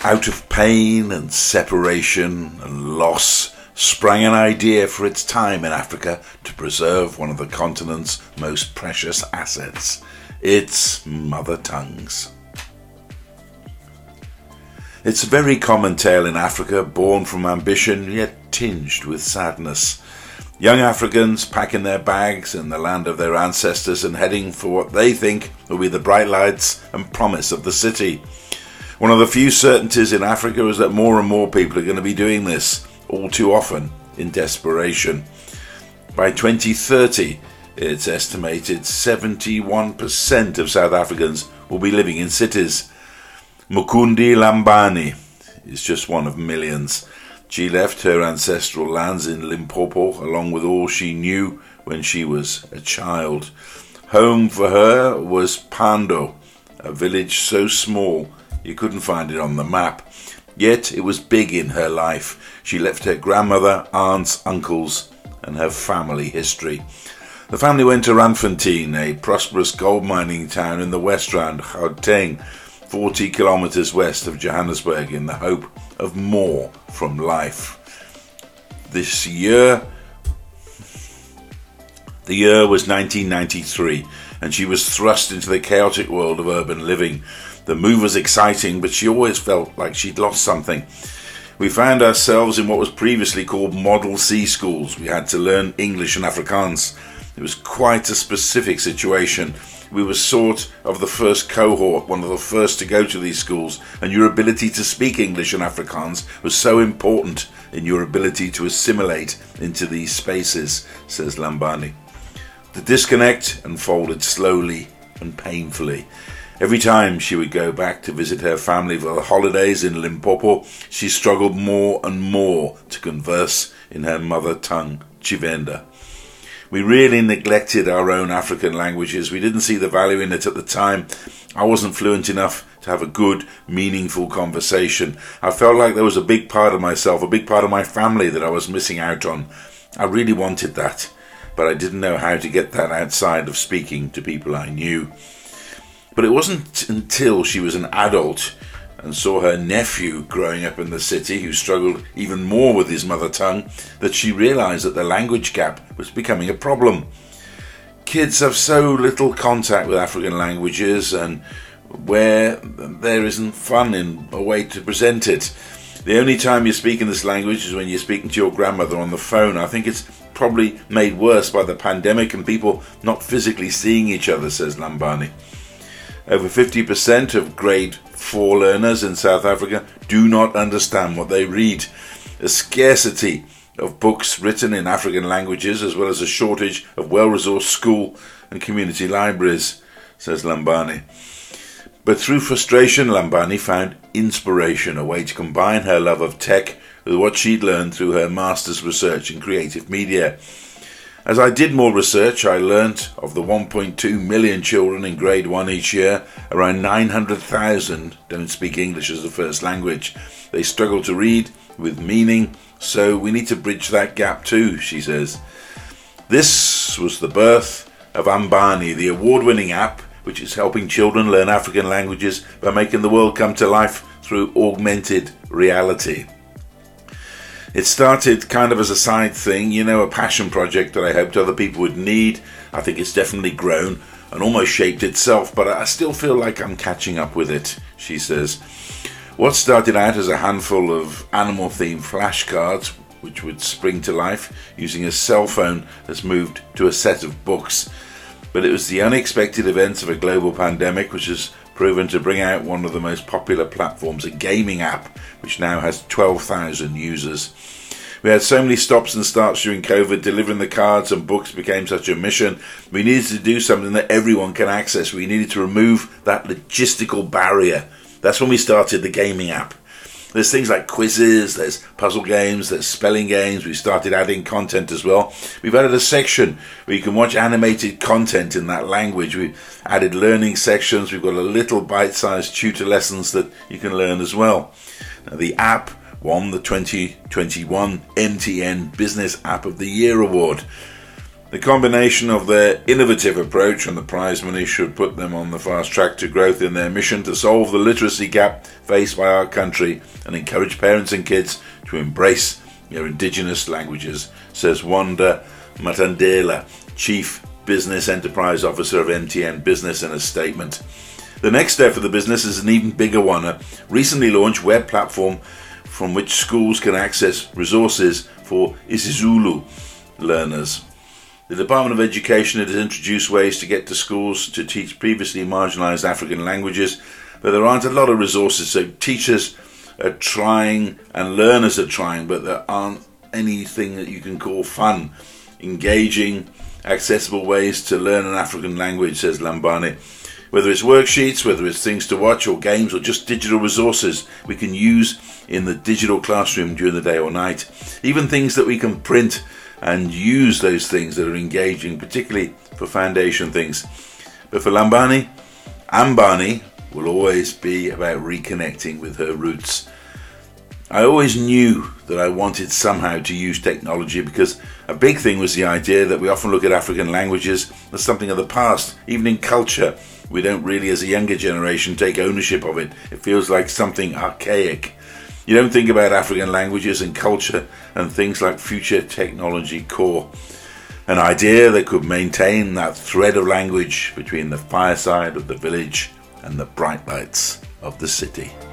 Out of pain and separation and loss sprang an idea for its time in Africa to preserve one of the continent's most precious assets, its mother tongues. It's a very common tale in Africa, born from ambition yet tinged with sadness. Young Africans packing their bags in the land of their ancestors and heading for what they think will be the bright lights and promise of the city. One of the few certainties in Africa is that more and more people are going to be doing this, all too often in desperation. By 2030, it's estimated 71% of South Africans will be living in cities. Mukundi Lambani is just one of millions. She left her ancestral lands in Limpopo along with all she knew when she was a child. Home for her was Pando, a village so small you couldn't find it on the map. Yet it was big in her life. She left her grandmother, aunts, uncles, and her family history. The family went to Randfontein, a prosperous gold mining town in the West Rand, Gauteng, 40 kilometers west of Johannesburg, in the hope of more from life. The year was 1993, and she was thrust into the chaotic world of urban living. The move was exciting, but she always felt like she'd lost something. We found ourselves in what was previously called Model C schools. We had to learn English and Afrikaans. It was quite a specific situation. We were sort of the first cohort, one of the first to go to these schools, and your ability to speak English and Afrikaans was so important in your ability to assimilate into these spaces, says Lambani. The disconnect unfolded slowly and painfully. Every time she would go back to visit her family for the holidays in Limpopo, she struggled more and more to converse in her mother tongue, Tshivenda. We really neglected our own African languages. We didn't see the value in it at the time. I wasn't fluent enough to have a good, meaningful conversation. I felt like there was a big part of myself, a big part of my family that I was missing out on. I really wanted that, but I didn't know how to get that outside of speaking to people I knew. But it wasn't until she was an adult and saw her nephew growing up in the city who struggled even more with his mother tongue that she realised that the language gap was becoming a problem. Kids have so little contact with African languages, and where there isn't fun in a way to present it. The only time you're speaking this language is when you're speaking to your grandmother on the phone. I think it's probably made worse by the pandemic and people not physically seeing each other, says Lambani. Over 50% of grade 4 learners in South Africa do not understand what they read. A scarcity of books written in African languages, as well as a shortage of well-resourced school and community libraries, says Lambani. But through frustration, Lambani found inspiration, a way to combine her love of tech with what she'd learned through her master's research in creative media. As I did more research, I learnt of the 1.2 million children in grade 1 each year, around 900,000 don't speak English as a first language. They struggle to read with meaning, so we need to bridge that gap too, she says. This was the birth of Ambani, the award-winning app which is helping children learn African languages by making the world come to life through augmented reality. It started kind of as a side thing, a passion project that I hoped other people would need. I think it's definitely grown and almost shaped itself, but I still feel like I'm catching up with it, she says. What started out as a handful of animal-themed flashcards, which would spring to life using a cell phone, has moved to a set of books. But it was the unexpected events of a global pandemic which has proven to bring out one of the most popular platforms, a gaming app, which now has 12,000 users. We had so many stops and starts during COVID. Delivering the cards and books became such a mission. We needed to do something that everyone can access. We needed to remove that logistical barrier. That's when we started the gaming app. There's things like quizzes, there's puzzle games, there's spelling games. We started adding content as well. We've added a section where you can watch animated content in that language. We've added learning sections. We've got a little bite-sized tutor lessons that you can learn as well. Now, the app won the 2021 MTN Business App of the Year award. The combination of their innovative approach and the prize money should put them on the fast track to growth in their mission to solve the literacy gap faced by our country and encourage parents and kids to embrace their indigenous languages, says Wanda Matandela, Chief Business Enterprise Officer of MTN Business, in a statement. The next step for the business is an even bigger one, a recently launched web platform from which schools can access resources for isiZulu learners. The Department of Education has introduced ways to get to schools to teach previously marginalised African languages, but there aren't a lot of resources, so teachers are trying and learners are trying, but there aren't anything that you can call fun, engaging, accessible ways to learn an African language, says Lambani. Whether it's worksheets, whether it's things to watch or games or just digital resources we can use in the digital classroom during the day or night, even things that we can print and use those things that are engaging, particularly for foundation things. But for Lambani, Ambani will always be about reconnecting with her roots. I always knew that I wanted somehow to use technology because a big thing was the idea that we often look at African languages as something of the past. Even in culture, we don't really, as a younger generation, take ownership of it. It feels like something archaic. You don't think about African languages and culture and things like future technology core. An idea that could maintain that thread of language between the fireside of the village and the bright lights of the city.